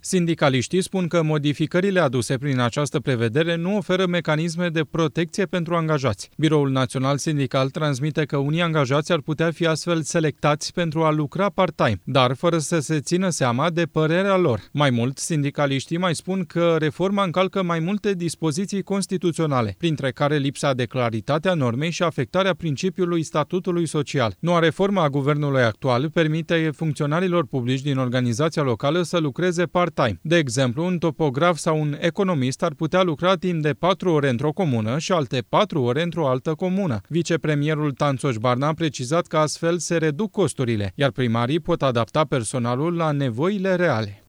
Sindicaliștii spun că modificările aduse prin această prevedere nu oferă mecanisme de protecție pentru angajați. Biroul Național Sindical transmite că unii angajați ar putea fi astfel selectați pentru a lucra part-time, dar fără să se țină seama de părerea lor. Mai mult, sindicaliștii mai spun că reforma încalcă mai multe dispoziții constituționale, printre care lipsa de claritate a normei și afectarea principiului statutului social. Noua reformă a guvernului actual permite funcționarilor publici din organizația locală să lucreze part-time. De exemplu, un topograf sau un economist ar putea lucra timp de 4 ore într-o comună și alte 4 ore într-o altă comună. Vicepremierul Tanțoș Barna a precizat că astfel se reduc costurile, iar primarii pot adapta personalul la nevoile reale.